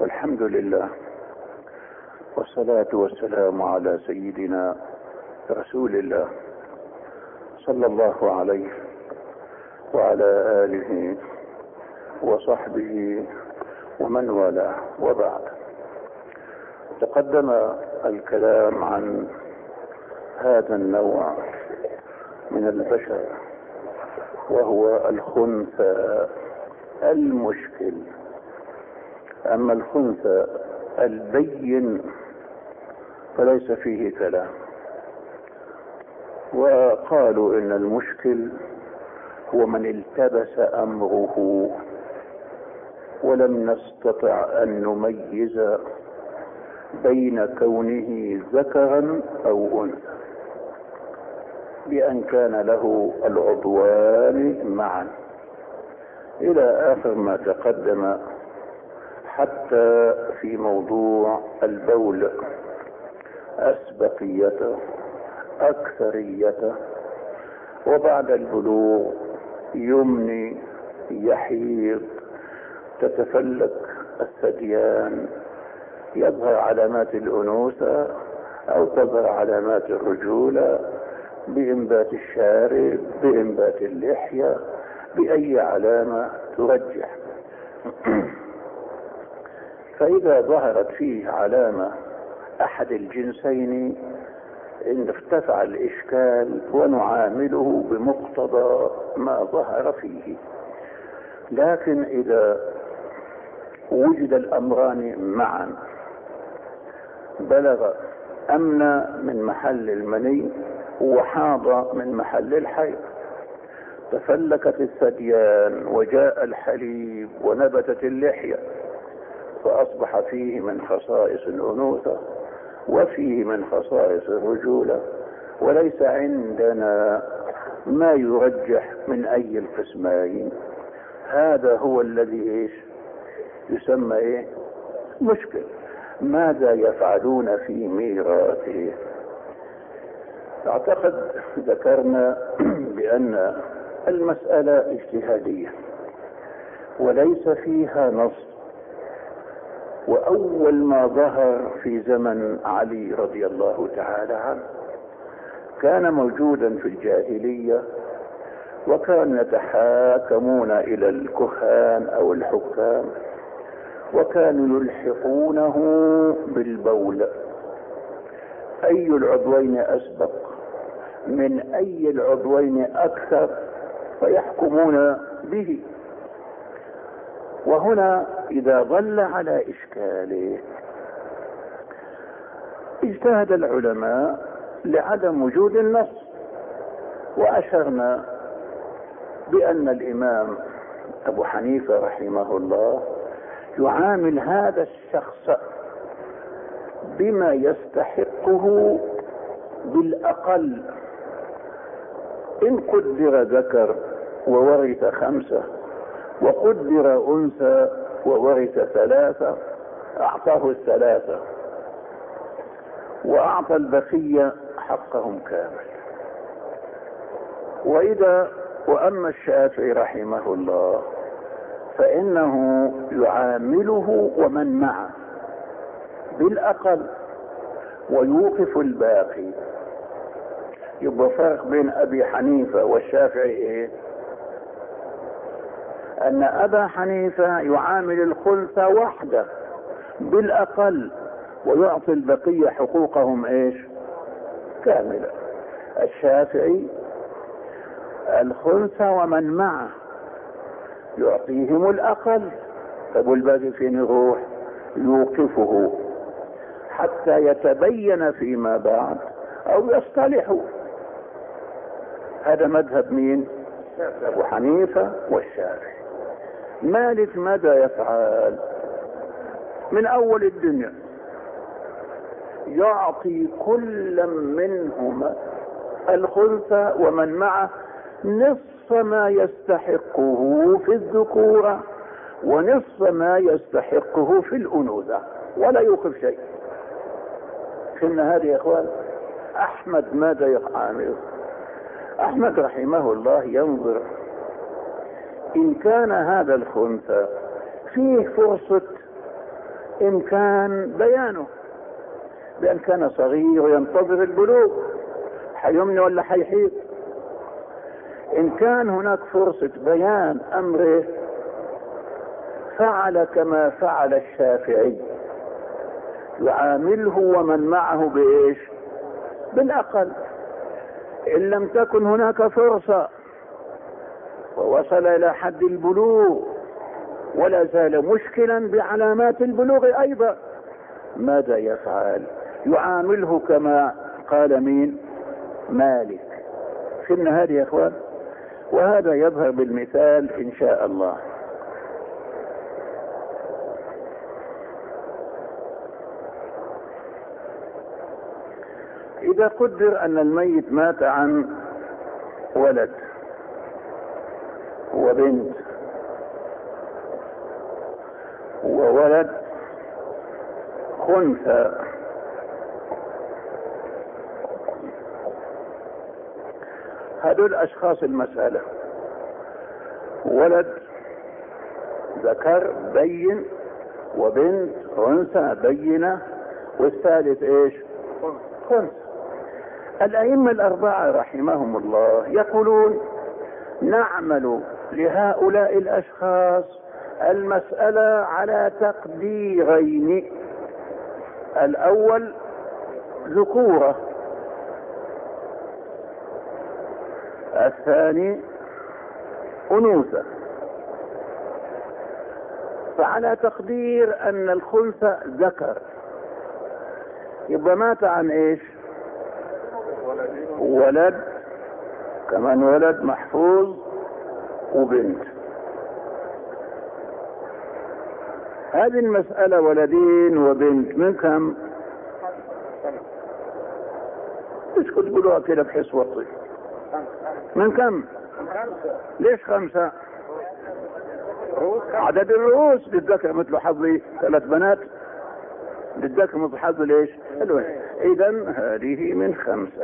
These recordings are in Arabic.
والحمد لله، والصلاة والسلام على سيدنا رسول الله صلى الله عليه وعلى آله وصحبه ومن والاه، وبعد. تقدم الكلام عن هذا النوع من البشر، وهو الخنثى المشكل. أما الخنثى البين فليس فيه كلام، وقالوا إن المشكل هو من التبس أمره ولم نستطع أن نميز بين كونه ذكرا أو أنثى، بأن كان له العضوان معا، إلى آخر ما تقدم، حتى في موضوع البول أسبقيته أكثريته، وبعد البلوغ يمني يحيض تتفلك الثديان، يظهر علامات الأنوثة أو تظهر علامات الرجولة، بإنبات الشارب، بإنبات اللحية، بأي علامة ترجح. فإذا ظهرت فيه علامة أحد الجنسين ارتفع الإشكال ونعامله بمقتضى ما ظهر فيه. لكن إذا وجد الأمران معا، بلغ أمن من محل المني وحاض من محل الحيض، تفلكت الثديان وجاء الحليب ونبتت اللحية، فأصبح فيه من خصائص الأنوثة وفيه من خصائص الرجولة، وليس عندنا ما يرجح من أي القسمين. هذا هو الذي يسمى مشكل. ماذا يفعلون في ميراثه؟ اعتقد ذكرنا بأن المسألة اجتهادية وليس فيها نص، وأول ما ظهر في زمن علي رضي الله تعالى عنه كان موجودا في الجاهلية، وكانوا يتحاكمون إلى الكهان أو الحكام، وكانوا يلحقونه بالبول، أي العضوين أسبق من أي العضوين أكثر فيحكمون به. وهنا إذا ظل على إشكاله اجتهد العلماء لعدم وجود النص، وأشرنا بأن الإمام أبو حنيفة رحمه الله يعامل هذا الشخص بما يستحقه بالأقل. إن قدر ذكر وورث 5، وقدر أنثى وورث 3، أعطاه 3 وأعطى البقية حقهم كامل. وأما الشافعي رحمه الله فإنه يعامله ومن معه بالأقل ويوقف الباقي. يبقى فرق بين أبي حنيفة والشافعي أن أبا حنيفة يعامل الخلفة وحده بالأقل ويعطي البقية حقوقهم كاملة. الشافعي الخلفة ومن معه يعطيهم الأقل، طب والباقي فين يروح؟ يوقفه حتى يتبين فيما بعد أو يصطلحوا. هذا مذهب مين؟ أبو حنيفة والشافعي. مالك ماذا يفعل؟ من أول الدنيا يعطي كل منهما الخلفة ومن معه نصف ما يستحقه في الذكورة ونصف ما يستحقه في الأنوثة، ولا يوقف شيء. فهمنا هذه يا اخوان؟ احمد ماذا يعامل؟ احمد رحمه الله ينظر ان كان هذا الخنثى فيه فرصة إمكان بيانه، بأن كان صغير ينتظر البلوغ، حيمني ولا حيحيط. إن كان هناك فرصة بيان أمره فعل كما فعل الشافعي، يعامله ومن معه بإيش؟ بالأقل. إن لم تكن هناك فرصة ووصل إلى حد البلوغ ولا زال مشكلا بعلامات البلوغ أيضا، ماذا يفعل؟ يعامله كما قال مين؟ مالك. فهمنا هذه يا اخوان؟ وهذا يظهر بالمثال ان شاء الله. اذا قدر ان الميت مات عن ولد وبنت وولد خنثى، هذول اشخاص المسألة، ولد ذكر بين وبنت انثى بينة والثالث ايش؟ خنثى. الائمة الاربعة رحمهم الله يقولون نعمل لهؤلاء الاشخاص المسألة على تقديرين: الاول ذكورة، الثاني انوثة. فعلى تقدير ان الخنثى ذكر يبقى مات عن ايش؟ ولد، كمان ولد محفوظ وبنت. هذه المسألة ولدين وبنت من كم؟ ايش كنت تقولوها كده بحس وطي؟ من كم؟ ليش 5؟ عدد الرؤوس. للذكر مثل حظ 3 بنات، للذكر مثل حظ ليش؟ اذا هذه من 5.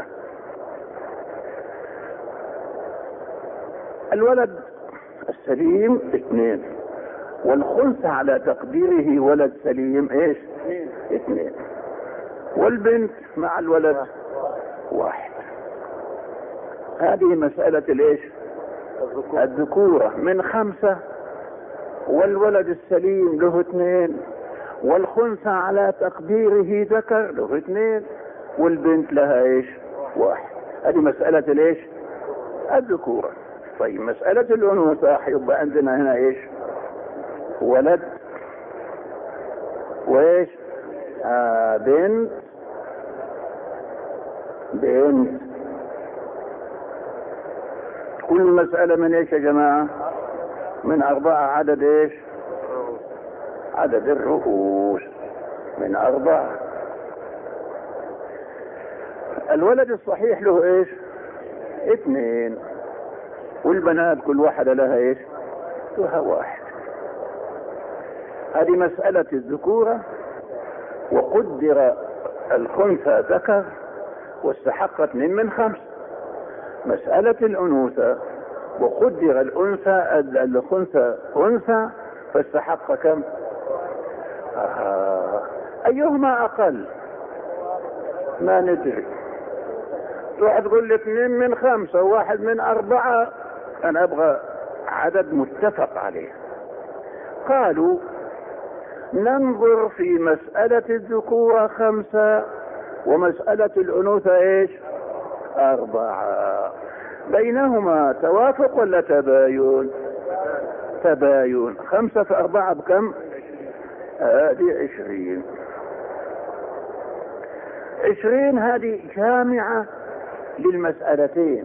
الولد السليم 2، والخنثى على تقديره ولد سليم ايش؟ 2، والبنت مع الولد 1. هذه مسألة الايش؟ الذكورة من 5، والولد السليم له 2، والخنثى على تقديره ذكر له 2، والبنت لها ايش؟ 1. هذه مسألة الايش؟ الذكورة. طيب مسألة الأنوثة يبقى عندنا هنا ايش؟ ولد وايش؟ بنت كل مسألة من ايش يا جماعة؟ من 4. عدد ايش؟ عدد الرؤوس من 4. الولد الصحيح له ايش؟ 2، والبنات كل واحدة لها ايش؟ لها 1. هذه مسألة الذكورة، وقدر الخنثى ذكر واستحق 2 من 5. مسألة الأنوثة وقدر الخنثى أنثى فاستحق كم؟ أيهما أقل؟ ما ندري. تروح تقول لي 2 من 5 و1 من 4. أنا أبغى عدد متفق عليه. قالوا ننظر في مسألة الذكورة 5 ومسألة الأنوثة ايش؟ 4. بينهما توافق ولا تباين؟ تباين. 5 في 4 بكم؟ هذه 20. 20 هذه جامعة للمسألتين.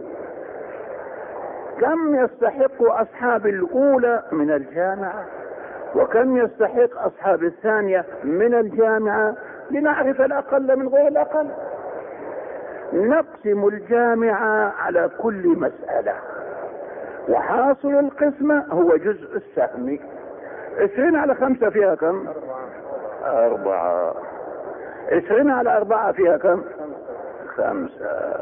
كم يستحق أصحاب الأولى من الجامعة وكم يستحق أصحاب الثانية من الجامعة، لنعرف الأقل من غير الأقل. نقسم الجامعة على كل مسألة، وحاصل القسمة هو جزء السهم. 20 على 5 فيها كم؟ 4. 20 على 4 فيها كم؟ 5.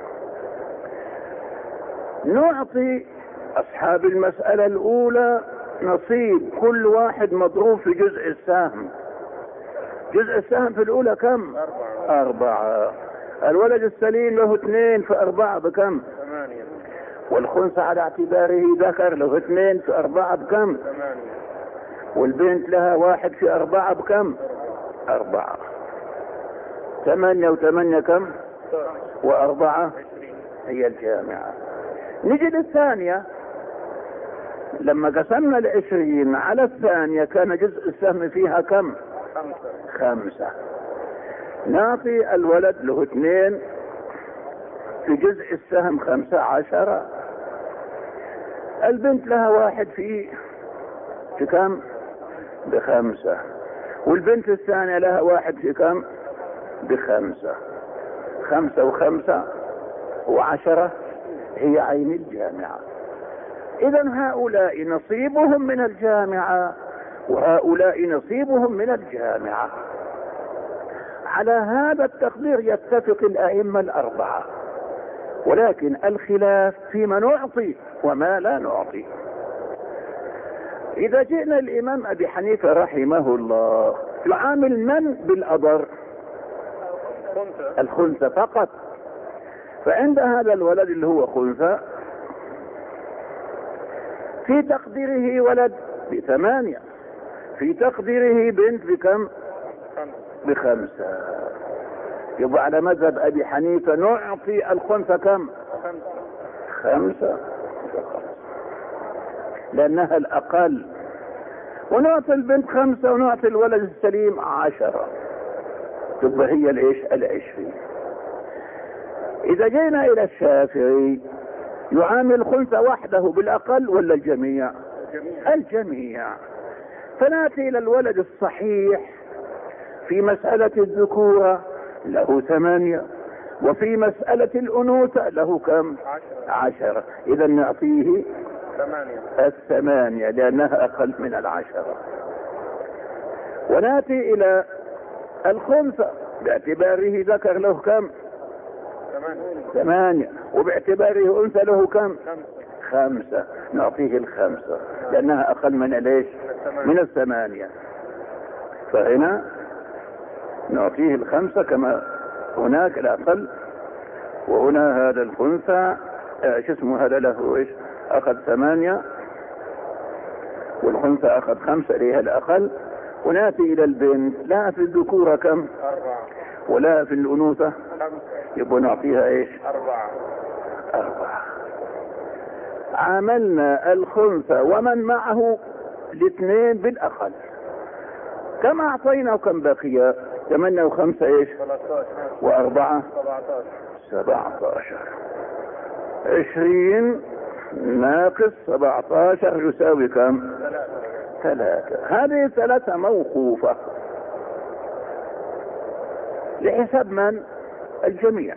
نعطي أصحاب المسألة الأولى نصيب كل واحد مضروب في جزء السهم. جزء السهم في الأولى كم؟ 4. الولد السليم له 2 في 4 بكم؟ 8. والخنثى على اعتباره ذكر له 2 في 4 بكم؟ 8. والبنت لها 1 في 4 بكم؟ 4. 8 و8 كم؟ و4 هي الجامعة. نجي للثانية. لما قسمنا 20 على الثانية كان جزء السهم فيها كم؟ 5. نعطي الولد له 2 في جزء السهم 15. البنت لها 1 في كم؟ ب5. والبنت الثانية لها 1 في كم؟ ب5. 5 و5 و10 هي عين الجامعة. إذا هؤلاء نصيبهم من الجامعة وهؤلاء نصيبهم من الجامعة. على هذا التقدير يتفق الأئمة الأربعة، ولكن الخلاف فيما نعطي وما لا نعطي. إذا جئنا الإمام أبي حنيفة رحمه الله يعامل من بالأضر؟ الخنثى فقط. فعند هذا الولد اللي هو خنثى في تقديره ولد ب8، في تقديره بنت بكم؟ ب5. يبقى على مذهب أبي حنيفة نعطي الخنثى كم؟ 5 لأنها الأقل، ونعطي البنت 5 ونعطي الولد السليم 10. تبقى هي الإيش؟ 20. إذا جينا إلى الشافعي يعامل الخنثى وحده بالأقل ولا الجميع؟ الجميع. فنأتي إلى الولد الصحيح في مسألة الذكورة له 8، وفي مسألة الأنوثة له كم؟ 10. إذا نعطيه 8 لأنها أقل من 10. ونأتي إلى الخنثى باعتباره ذكر له كم؟ 8. وباعتباره أنثى له كم؟ 5. نعطيه 5 لأنها أقل من ليش؟ من 8. فهنا نعطيه 5 كما هناك الأقل، وهنا هذا الخنثى شو اسمه هذا له ايش؟ أخذ 8 والخنثى أخذ 5 ليها الأقل. ونأتي إلى البنت لا في الذكورة كم؟ 4. ولا في الأنوثة 5. يبقى نعطيها ايش؟ 4. عاملنا الخنثى ومن معه الاثنين بالأقل. كم أعطينا وكم بقي؟ 8 و5 ايش؟ 13 و4 17. 20 ناقص 17 يساوي كم؟ 3. هذه 3 موقوفة لحساب من؟ الجميع.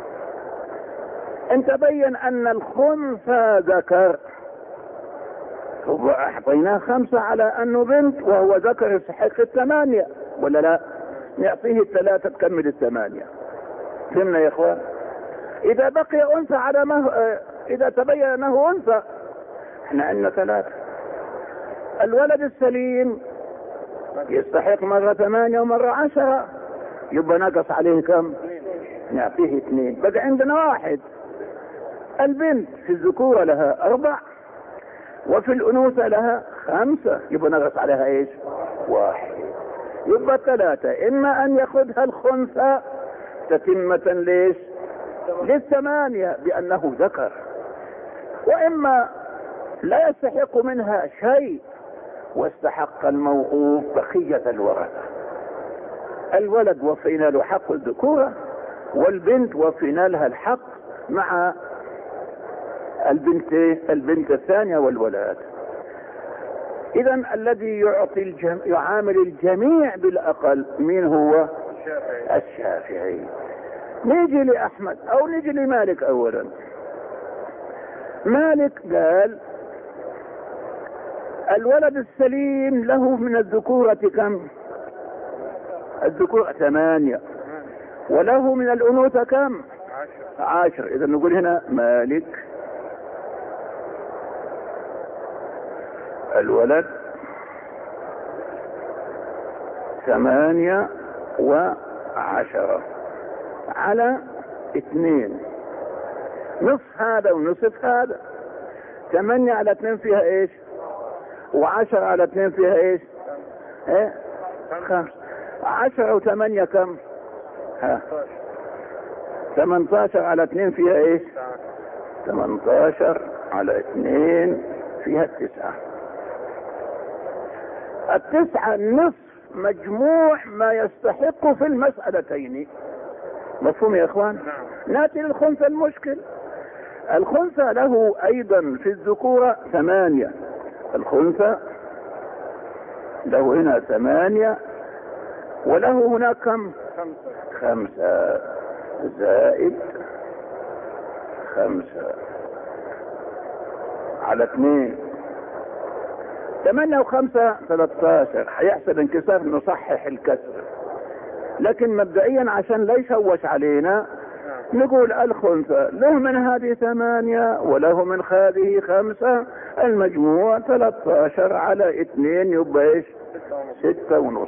ان تبين ان الخنثى ذكر هو اعطيناه 5 على انه بنت وهو ذكر يستحق 8 ولا لا؟ نعطيه 3 تكمل 8. فهمنا يا اخوان؟ اذا بقي انثى على ما اذا تبين انه انثى احنا عندنا 3. الولد السليم يستحق مرة 8 ومرة 10 يبقى نقص عليه كم؟ نعطيه 2 بقى عندنا 1. البنت في الذكورة لها 4 وفي الأنوثة لها 5 يبقى نقص عليها ايش؟ 1. يبقى 3 اما ان ياخذها الخنثى تتمة ليش؟ لل8 بانه ذكر، واما لا يستحق منها شيء واستحق الموقوف بقية الورثة. الولد وفينا له حق الذكورة والبنت وفينا لها الحق مع البنت الثانية والولد. اذا الذي يعامل الجميع بالاقل مين هو؟ الشافعي. نيجي لأحمد او نيجي لمالك. اولا مالك قال الولد السليم له من الذكورة كم؟ الذكورة 8 وله من الأنوثة كم؟ 10. إذا نقول هنا مالك الولد 8 و10 على 2. نصف هذا ونصف هذا. 8 على 2 فيها ايش؟ و10 على 2 فيها ايش؟ 5. 10 و8 كم؟ 18 على 2 فيها ايش؟ 18 على 2 فيها 9. 9 نصف مجموع ما يستحق في المسألتين. مفهوم يا اخوان؟ ناتي للخنثى. المشكل الخنثى له ايضا في الذكورة 8. الخنثى له هنا 8 وله هناك كم؟ 5 زائد 5 على 2. 8 و5 13. هيحصل انكسار نصحح الكسر، لكن مبدئيا عشان لا يشوش علينا نقول الخنثى له من هذه 8 وله من هذه 5، المجموع 13 على 2 يبقى ايش؟ 6.5.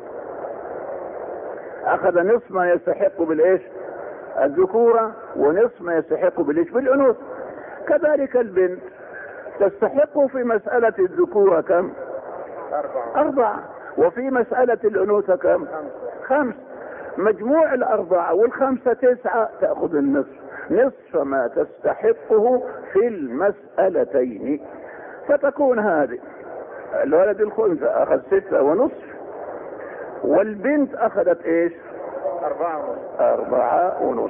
اخذ نصف ما يستحق بالايش؟ الذكورة، ونصف ما يستحق بالايش؟ بالانوثة. كذلك البنت تستحق في مسألة الذكورة كم؟ 4. وفي مسألة الانوثة كم؟ 5. مجموع 4 و5 9، تأخذ النصف، نصف ما تستحقه في المسألتين. فتكون هذه الولد الخنثى اخذ 6.5، والبنت اخذت ايش؟ 4.5.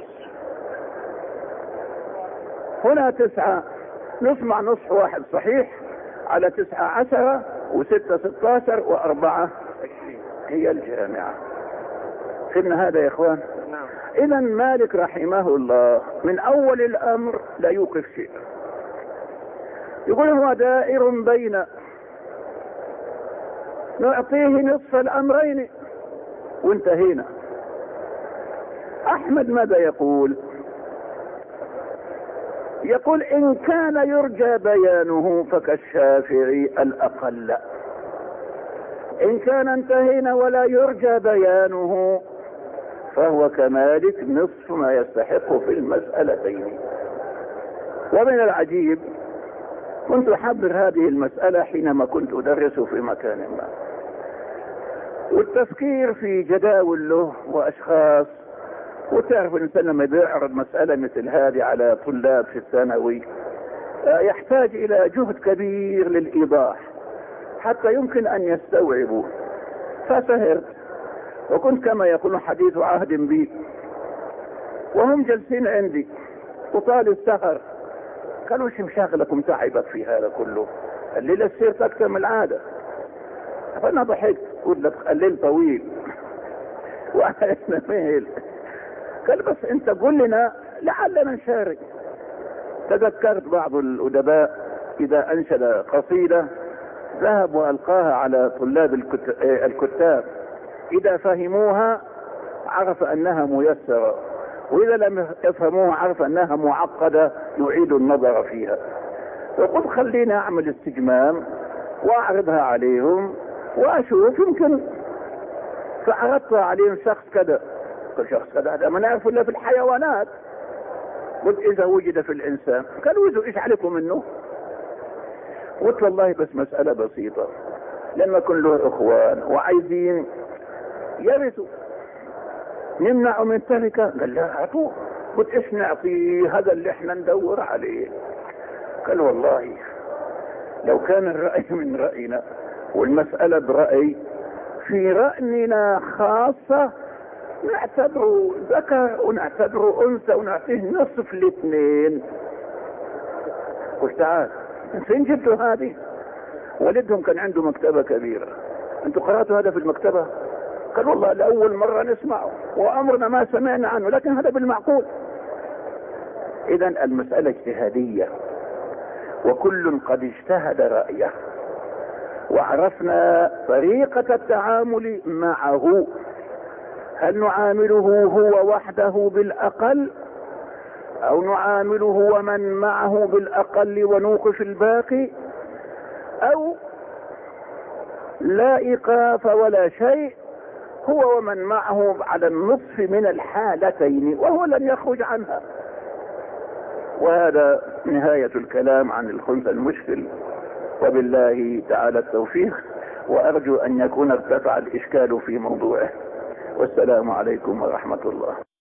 هنا 9 نصف مع نصف واحد صحيح، على 9 10 و6 16 و4 20 هي الجامعة. فهمنا هذا يا اخوان؟ اذا مالك رحمه الله من اول الامر لا يوقف شيء، يقول هو دائر بين نعطيه نصف الامرين وانتهينا. احمد ماذا يقول؟ يقول ان كان يرجى بيانه فكالشافعي الاقل، ان كان انتهينا ولا يرجى بيانه فهو كمالك نصف ما يستحق في المسألتين. ومن العجيب كنت احضر هذه المسألة حينما كنت ادرس في مكان ما، والتفكير في جداول له واشخاص، وتعرف الانسان لما بيعرض مسألة مثل هذه على طلاب في الثانوي يحتاج الى جهد كبير للايضاح حتى يمكن ان يستوعبوا. فسهرت، وكنت كما يقول حديث عهد بي، وهم جالسين عندي وطال السهر، قالوا شو مشاغلكم تعبك في هذا كله؟ الليلة تصير اكثر من العادة. فانا ضحكت قلت لك الليل طويل واحنا مهل. قال بس انت قل لنا لعلنا نشارك. تذكرت بعض الادباء اذا انشد قصيدة ذهب والقاها على طلاب الكتاب، اذا فهموها عرف انها ميسرة، واذا لم يفهموها عرف انها معقدة يعيد النظر فيها. وقلت خلينا اعمل استجمام واعرضها عليهم واشوف يمكن. فعرضتها عليهم شخص كذا، شخص كذا هذا ما نعرف الا في الحيوانات. قلت اذا وجد في الانسان، قالوا ايش عليكم منه؟ قلت والله بس مسألة بسيطة، لما يكون له اخوان وعايزين يرثوا نمنعوا من تركة، قال لا اعطوه. قلت ايش نعطيه؟ هذا اللي احنا ندور عليه. قال والله لو كان الرأي من رأينا والمسألة برأي، في رأينا خاصة نعتبره ذكر ونعتبره انثى ونعطيه نصف الاثنين. قلت تعال فين جبتوا هذه؟ والدهم كان عنده مكتبة كبيرة، انتوا قرأتوا هذا في المكتبة؟ قال والله لأول مرة نسمعه وأمرنا ما سمعنا عنه، لكن هذا بالمعقول. إذا المسألة اجتهادية، وكل قد اجتهد رأيه، وعرفنا طريقة التعامل معه. هل نعامله هو وحده بالأقل، أو نعامله ومن معه بالأقل ونوقف الباقي، أو لا إيقاف ولا شيء هو ومن معه على النصف من الحالتين وهو لن يخرج عنها. وهذا نهاية الكلام عن الخنثى المشكل، وبالله تعالى التوفيق، وأرجو أن يكون ارتفع الإشكال في موضوعه. والسلام عليكم ورحمة الله.